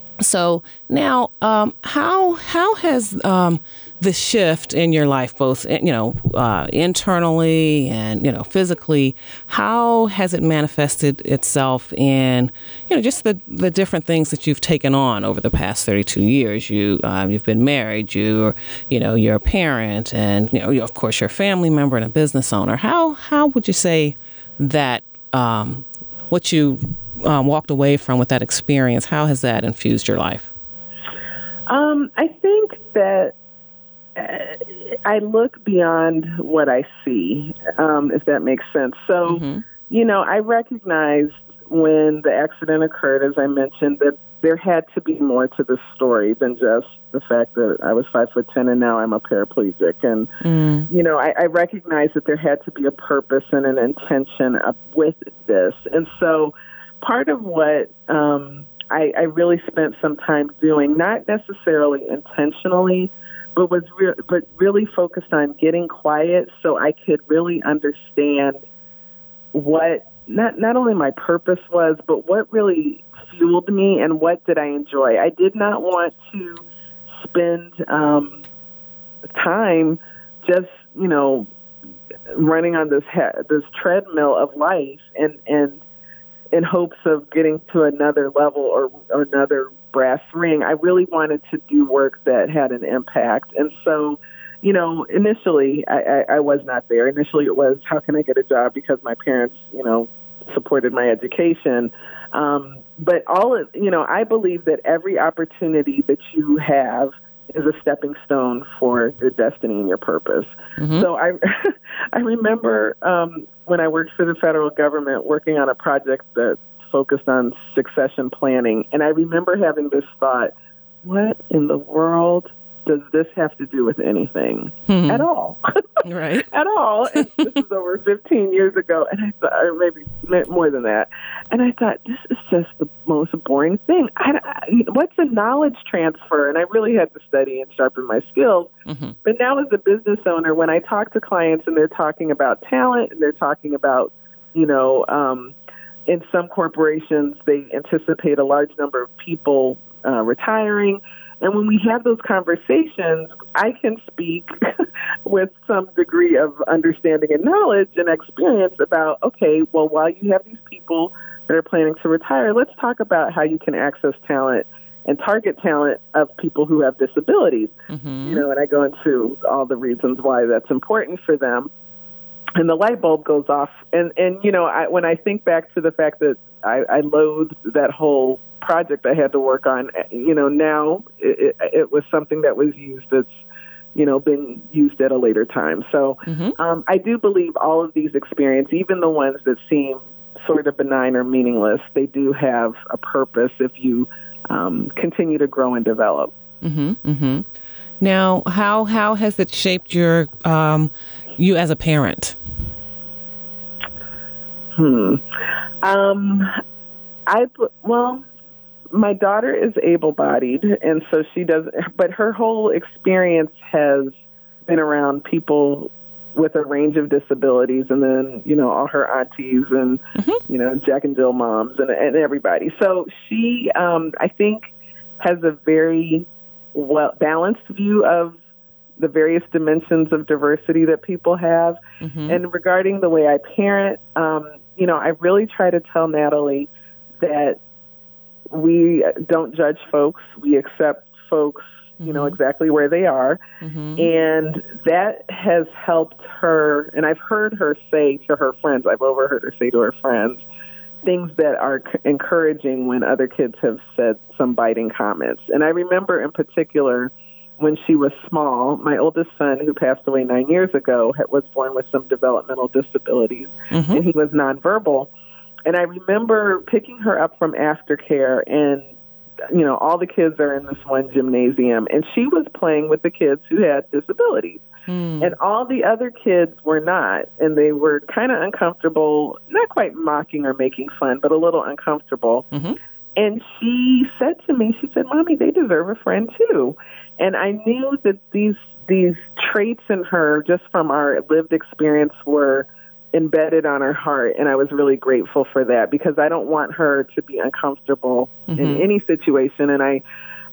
So now, um, how how has um, the shift in your life, both you know uh, internally and you know physically, how has it manifested itself in you know just the, the different things that you've taken on over the past thirty-two years? You um, you've been married, you you know you're a parent, and you know you, of course you're a family member and a business owner. How how would you say that um, what you Um, walked away from with that experience, how has that infused your life? Um, I think that uh, I look beyond what I see, um, if that makes sense. So, mm-hmm. you know, I recognized when the accident occurred, as I mentioned, that there had to be more to the story than just the fact that I was five foot ten and now I'm a paraplegic. And, mm. you know, I, I recognized that there had to be a purpose and an intention of, with this. And so part of what um, I, I really spent some time doing, not necessarily intentionally, but was re- but really focused on getting quiet so I could really understand what not not only my purpose was, but what really fueled me and what did I enjoy. I did not want to spend um, time just you know running on this ha- this treadmill of life and and. in hopes of getting to another level or, or another brass ring. I really wanted to do work that had an impact. And so, you know, initially I, I, I was not there. Initially it was, how can I get a job because my parents, you know, supported my education. Um, but all of, you know, I believe that every opportunity that you have is a stepping stone for your destiny and your purpose. Mm-hmm. So I I remember um, when I worked for the federal government working on a project that focused on succession planning, and I remember having this thought, what in the world does this have to do with anything mm-hmm. at all? Right. At all. And this is over fifteen years ago, and I thought, or maybe more than that. And I thought, this is just the most boring thing. I, I, what's a knowledge transfer? And I really had to study and sharpen my skills. Mm-hmm. But now as a business owner, when I talk to clients and they're talking about talent and they're talking about, you know, um, in some corporations, they anticipate a large number of people uh, retiring. And when we have those conversations, I can speak with some degree of understanding and knowledge and experience about, okay, well, while you have these people that are planning to retire, let's talk about how you can access talent and target talent of people who have disabilities. Mm-hmm. You know, and I go into all the reasons why that's important for them. And the light bulb goes off. And, and you know, I, when I think back to the fact that I, I loathed that whole project I had to work on, you know, now it, it was something that was used that's, you know, been used at a later time. So mm-hmm. um, I do believe all of these experiences, even the ones that seem sort of benign or meaningless, they do have a purpose if you um, continue to grow and develop. Mm-hmm. Mm-hmm. Now, how how has it shaped your um, you as a parent? Hmm. Um, I well. My daughter is able-bodied, and so she does, but her whole experience has been around people with a range of disabilities, and then, you know, all her aunties and, mm-hmm. you know, Jack and Jill moms and, and everybody. So she, um, I think, has a very well balanced view of the various dimensions of diversity that people have. Mm-hmm. And regarding the way I parent, um, you know, I really try to tell Natalie that we don't judge folks. We accept folks, you mm-hmm. know, exactly where they are. Mm-hmm. And that has helped her, and I've heard her say to her friends, I've overheard her say to her friends, things that are c- encouraging when other kids have said some biting comments. And I remember in particular when she was small, my oldest son, who passed away nine years ago, had, was born with some developmental disabilities, mm-hmm. and he was nonverbal. And I remember picking her up from aftercare, and, you know, all the kids are in this one gymnasium, and she was playing with the kids who had disabilities. Mm. And all the other kids were not, and they were kind of uncomfortable, not quite mocking or making fun, but a little uncomfortable. Mm-hmm. And she said to me, she said, Mommy, they deserve a friend too. And I knew that these these traits in her, just from our lived experience, were embedded on her heart, and I was really grateful for that, because I don't want her to be uncomfortable mm-hmm. in any situation, and I,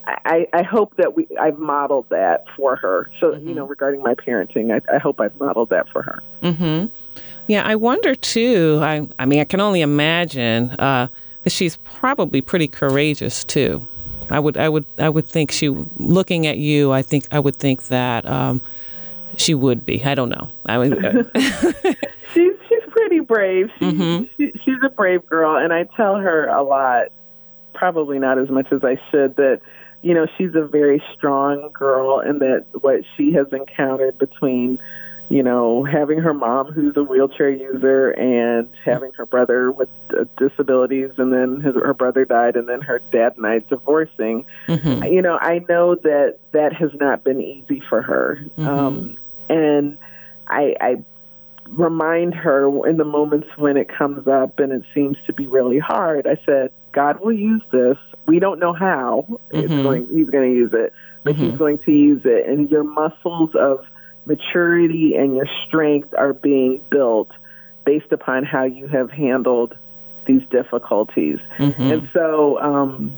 I, I hope that we I've modeled that for her. So, mm-hmm. you know, regarding my parenting, I, I hope I've modeled that for her. Mm-hmm. Yeah, I wonder too. I, I mean, I can only imagine uh, that she's probably pretty courageous too. I would, I would, I would think she. Looking at you, I think I would think that um, she would be. I don't know. I would. Uh, She's she's pretty brave. She, mm-hmm. she, she's a brave girl, and I tell her a lot, probably not as much as I should, that, you know, she's a very strong girl, and that what she has encountered between, you know, having her mom who's a wheelchair user and having her brother with uh, disabilities, and then his, her brother died, and then her dad and I divorcing, mm-hmm. you know, I know that that has not been easy for her. Mm-hmm. Um, and I, I remind her in the moments when it comes up and it seems to be really hard, I said, God will use this. We don't know how mm-hmm. it's going, he's going to use it, but mm-hmm. he's going to use it. And your muscles of maturity and your strength are being built based upon how you have handled these difficulties. Mm-hmm. And so um,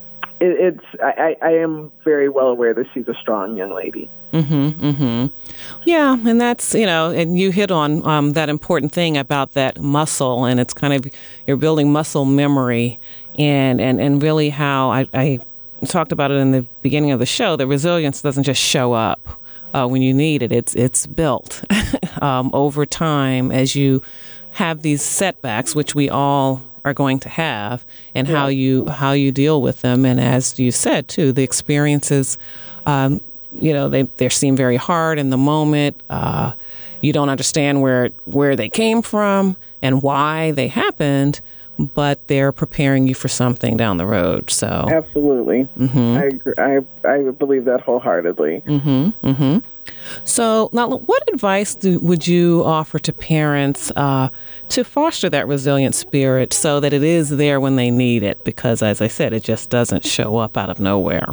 it, it's I, I am very well aware that she's a strong young lady. Mm-hmm, mm-hmm. Yeah, and that's, you know, and you hit on um, that important thing about that muscle, and it's kind of, you're building muscle memory, and, and, and really how I, I talked about it in the beginning of the show, that resilience doesn't just show up uh, when you need it. It's, it's built um, over time as you have these setbacks, which we all are going to have, and yeah. how you how you deal with them. And as you said, too, the experiences um, you know, they, they seem very hard in the moment. Uh, you don't understand where where they came from and why they happened, but they're preparing you for something down the road. So absolutely, mm-hmm. I, agree. I I believe that wholeheartedly. Mm-hmm. Mm-hmm. So now, what advice do, would you offer to parents uh, to foster that resilient spirit so that it is there when they need it? Because, as I said, it just doesn't show up out of nowhere.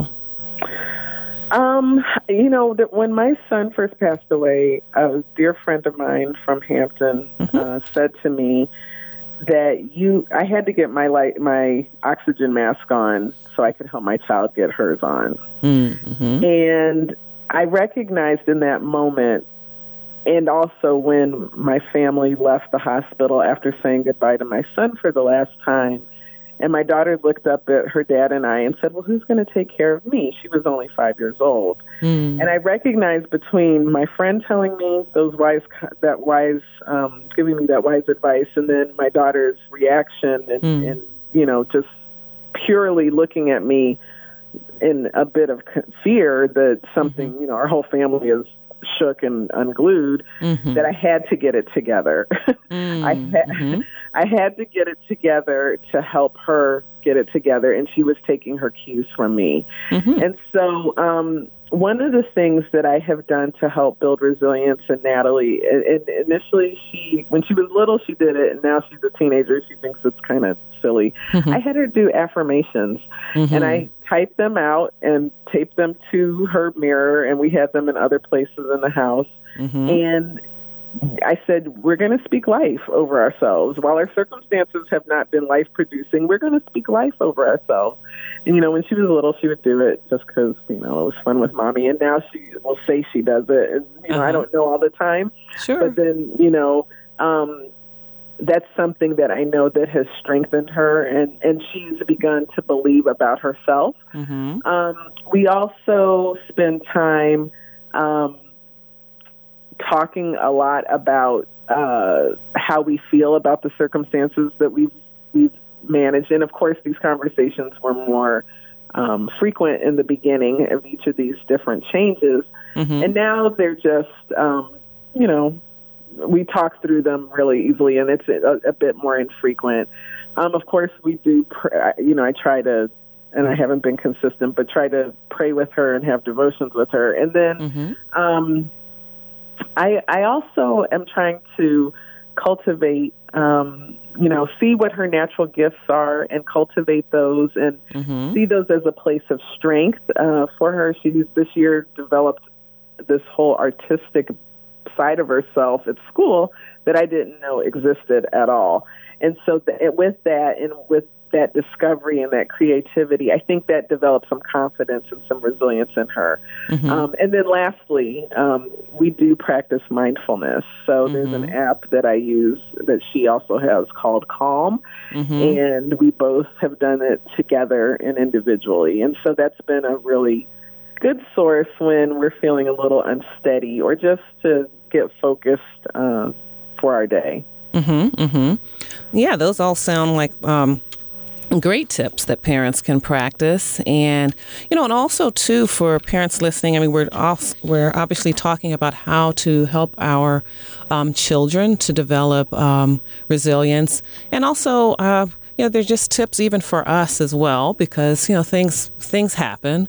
Um, you know, that when my son first passed away, a dear friend of mine from Hampton mm-hmm. uh, said to me that you, I had to get my light, my oxygen mask on so I could help my child get hers on. Mm-hmm. And I recognized in that moment, and also when my family left the hospital after saying goodbye to my son for the last time, and my daughter looked up at her dad and I and said, well, who's going to take care of me? She was only five years old. Mm. And I recognized between my friend telling me those wise, that wise, um, giving me that wise advice, and then my daughter's reaction and, mm. and, you know, just purely looking at me in a bit of fear that something, mm-hmm. you know, our whole family is shook and unglued, mm-hmm. that I had to get it together. Mm-hmm. I had, I had to get it together to help her get it together, and she was taking her cues from me. Mm-hmm. And so um, one of the things that I have done to help build resilience in Natalie, and initially she, when she was little, she did it, and now she's a teenager, she thinks it's kind of silly. Mm-hmm. I had her do affirmations, mm-hmm. and I typed them out and taped them to her mirror, and we had them in other places in the house. Mm-hmm. And I said, we're going to speak life over ourselves. While our circumstances have not been life-producing, we're going to speak life over ourselves. And, you know, when she was little, she would do it just because, you know, it was fun with Mommy. And now she will say she does it. And, you know, uh-huh. I don't know all the time. Sure. But then, you know, um, that's something that I know that has strengthened her, and, and she's begun to believe about herself. Mm-hmm. Um, we also spend time um, talking a lot about uh, how we feel about the circumstances that we've, we've managed. And, of course, these conversations were more um, frequent in the beginning of each of these different changes. Mm-hmm. And now they're just, um, you know, we talk through them really easily, and it's a, a bit more infrequent. Um, of course, we do, pr- you know, I try to, and I haven't been consistent, but try to pray with her and have devotions with her. And then mm-hmm. um, I, I also am trying to cultivate, um, you know, see what her natural gifts are and cultivate those, and mm-hmm. see those as a place of strength uh, for her. She this year developed this whole artistic side of herself at school that I didn't know existed at all. And so th- with that, and with that discovery and that creativity, I think that developed some confidence and some resilience in her. Mm-hmm. Um, and then lastly, um, we do practice mindfulness. So mm-hmm. there's an app that I use that she also has called Calm, mm-hmm. and we both have done it together and individually. And so that's been a really good source when we're feeling a little unsteady, or just to get focused uh, for our day. Mm-hmm, mm-hmm. Yeah, those all sound like um, great tips that parents can practice. And, you know, and also, too, for parents listening, I mean, we're also, we're obviously talking about how to help our um, children to develop um, resilience. And also, uh, you know, they're just tips even for us as well, because, you know, things things happen.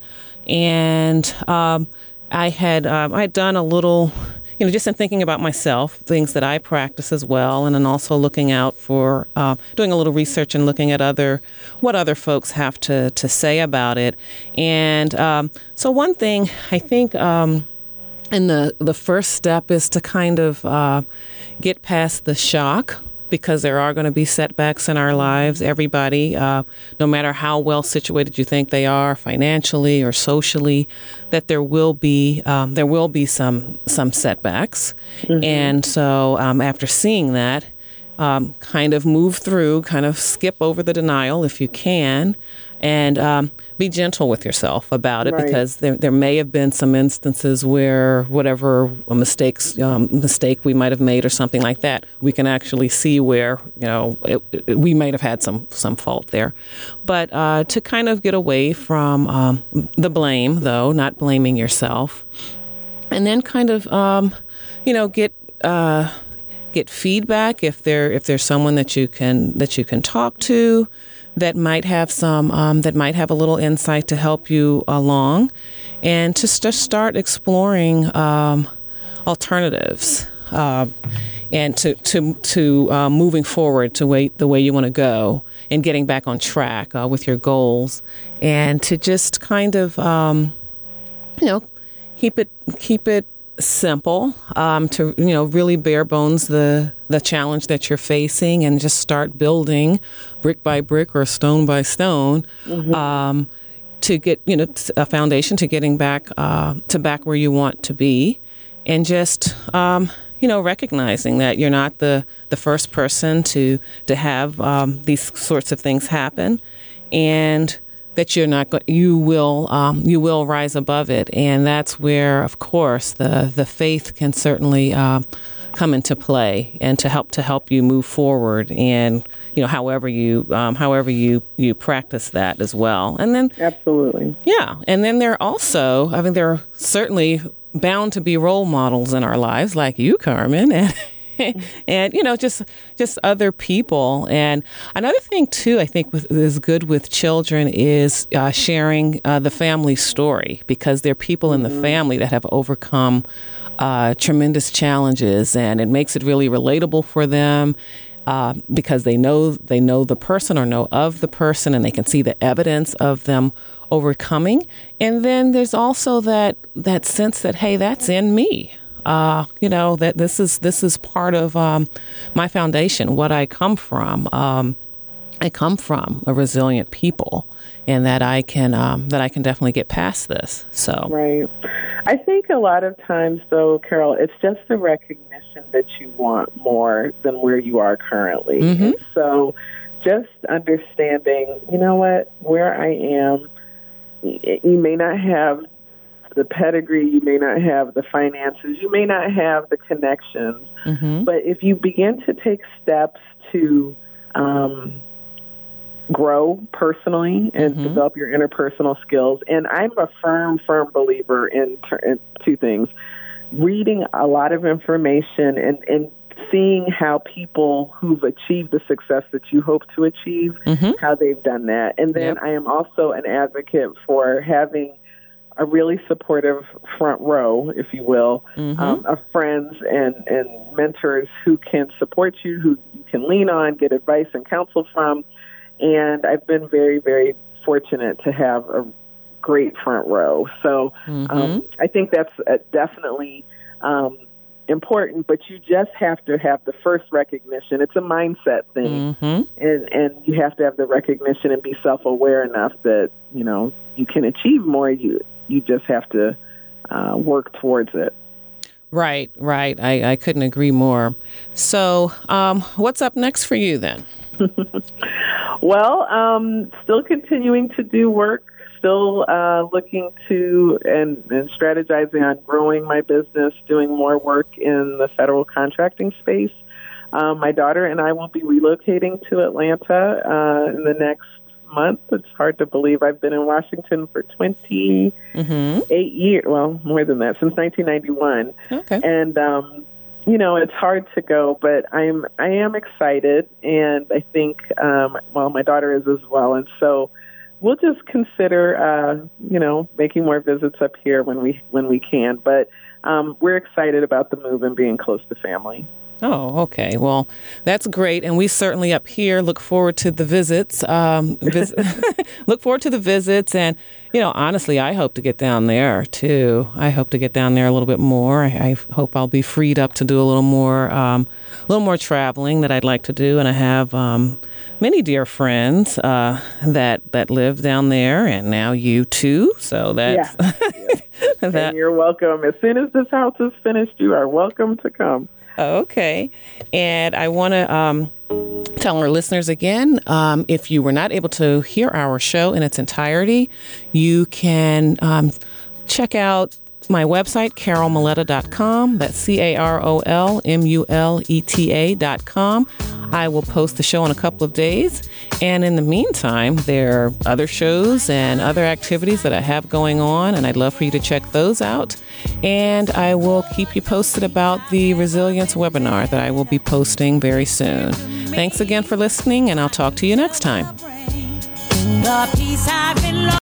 And um, I had um, I had done a little, you know, just in thinking about myself, things that I practice as well, and then also looking out for, uh, doing a little research and looking at other, what other folks have to, to say about it. And um, so one thing I think, um, and the, the first step is to kind of uh, get past the shock, because there are going to be setbacks in our lives. Everybody, uh, no matter how well situated you think they are financially or socially, that there will be um, there will be some some setbacks. Mm-hmm. And so um, after seeing that, um, kind of move through, kind of skip over the denial if you can, And um, be gentle with yourself about it, Right. because there there may have been some instances where whatever mistakes um, mistake we might have made or something like that, we can actually see where, you know, it, it, we might have had some, some fault there. But uh, to kind of get away from um, the blame, though, not blaming yourself, and then kind of, um, you know, get uh, get feedback if there if there's someone that you can that you can talk to that might have some um, that might have a little insight to help you along, and to just start exploring um, alternatives uh, and to to to uh, moving forward to way, the way you want to go and getting back on track uh, with your goals, and to just kind of um, you know keep it keep it simple, um, to you know really bare bones the the challenge that you're facing, and just start building brick by brick or stone by stone, mm-hmm. um, to get you know a foundation to getting back uh, to back where you want to be, and just um, you know recognizing that you're not the the first person to to have um, these sorts of things happen, and that you're not go- you will um, you will rise above it, and that's where, of course, the the faith can certainly uh, come into play, and to help to help you move forward, and you know however you um, however you, you practice that as well, and then absolutely, yeah, and then there are also, I mean, there are certainly bound to be role models in our lives, like you, Carmen, and. and, you know, just just other people. And another thing, too, I think with, is good with children is uh, sharing uh, the family story, because there are people in the mm-hmm. family that have overcome uh, tremendous challenges, and it makes it really relatable for them. Uh, because they know they know the person or know of the person, and they can see the evidence of them overcoming. And then there's also that that sense that, hey, that's in me. Uh, you know, that this is this is part of um, my foundation, what I come from. Um, I come from a resilient people, and that I can um, that I can definitely get past this. So, right. I think a lot of times, though, Carol, it's just the recognition that you want more than where you are currently. Mm-hmm. And so, just understanding, you know what, where I am, you may not have the pedigree, you may not have the finances, you may not have the connections, mm-hmm. but if you begin to take steps to um, grow personally and mm-hmm. develop your interpersonal skills, and I'm a firm, firm believer in, ter- in two things: reading a lot of information and, and seeing how people who've achieved the success that you hope to achieve, mm-hmm. how they've done that. And then yep. I am also an advocate for having a really supportive front row, if you will, mm-hmm. um, of friends and, and mentors who can support you, who you can lean on, get advice and counsel from. And I've been very, very fortunate to have a great front row. So mm-hmm. um, I think that's uh, definitely um, important, but you just have to have the first recognition. It's a mindset thing, mm-hmm. and, and you have to have the recognition and be self-aware enough that, you know, you can achieve more. You You just have to uh, work towards it. Right, right. I, I couldn't agree more. So um, what's up next for you then? Well, um, still continuing to do work, still uh, looking to and, and strategizing on growing my business, doing more work in the federal contracting space. Um, my daughter and I will be relocating to Atlanta uh, in the next month. It's hard to believe I've been in Washington for twenty-eight mm-hmm. years. Well, more than that, since nineteen ninety-one. Okay. And, um, you know, it's hard to go, but I'm, I am excited. And I think, um, well, my daughter is as well. And so we'll just consider, uh, you know, making more visits up here when we, when we can. But, um, we're excited about the move and being close to family. Oh, okay. Well, that's great. And we certainly up here look forward to the visits. Um, vis- look forward to the visits. And, you know, honestly, I hope to get down there, too. I hope to get down there a little bit more. I, I hope I'll be freed up to do a little more um, a little more traveling that I'd like to do. And I have um, many dear friends uh, that, that live down there, and now you, too. So that's... Yeah. yeah. that- and you're welcome. As soon as this house is finished, you are welcome to come. Okay. And I want to um, Tell our listeners again, um, if you were not able to hear our show in its entirety, you can um, check out my website, carol muleta dot com. That's C A R O L M U L E T A dot com. I will post the show in a couple of days. And in the meantime, there are other shows and other activities that I have going on, and I'd love for you to check those out. And I will keep you posted about the Resilience webinar that I will be posting very soon. Thanks again for listening, and I'll talk to you next time.